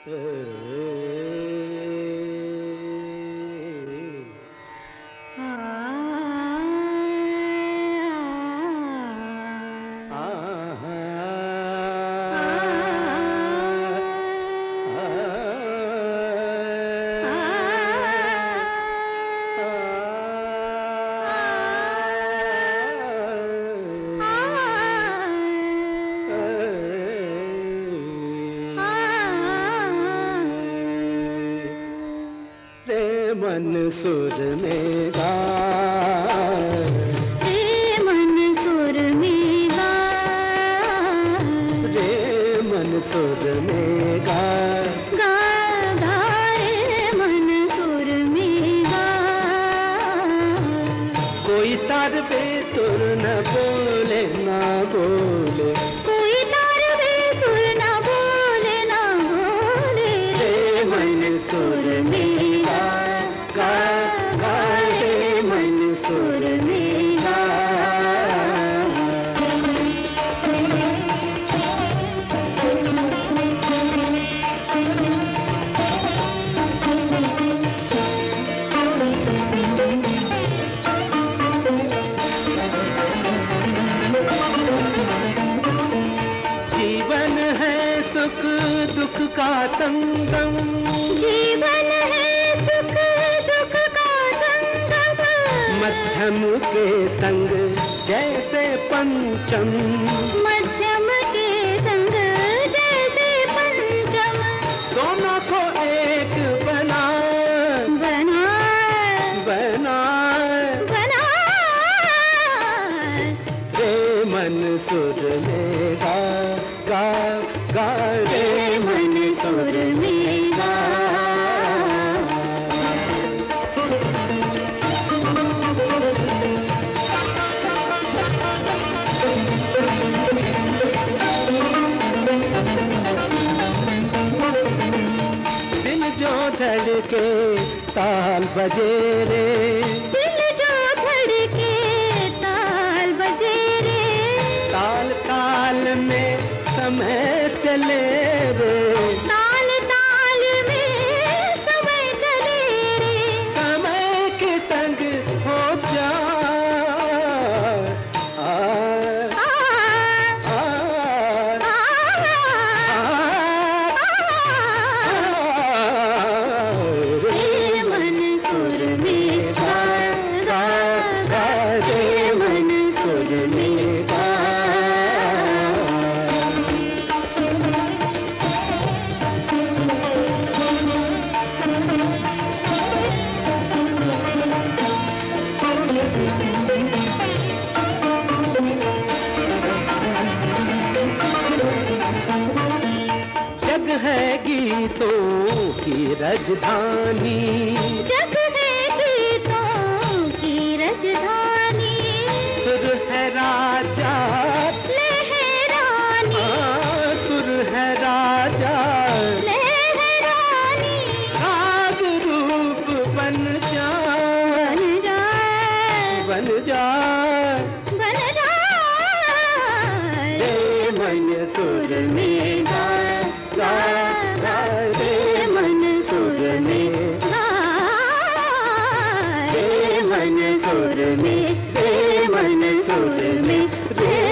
मन सुर में गा, रे मन सुर में गा, रे मन सुर में गा, गा गा रे मन सुर में गा। कोई तार बेसुर न बोले ना बोले, कोई तार बेसुर न बोले ना बोले, रे मन सुर में गा, गा गा रे मन सुर में गा। जीवन है सुख दुख का संगम, जीवन है सुख दुख का संगम, मध्यम के संग जैसे पंचम, मध्यम के संग जैसे पंचम, दोनों को एक बना बना बना बना, रे मन सुर में गा, गा गा रे मन सुर में गा। दिल जो धड़के ताल बजे रे, दिल जो धड़के ताल बजे रे, ताल ताल में समय चले रे, ताल ताल में समय चले रे, समय के संग हो जा रे मन सुर में गा, गा गा रे मन सुर में गा। जग है गीतों की राजधानी, जग है गीतों की राजधानी, सुर है राजा लहरानी, सुर है राजा लहरानी, राग रूप बन जा, बन जा बन जा बन जा, रे मन सुर में गा, गा गा रे मन सुर में गा, रे मन सुर में, रे मन सुर में, रे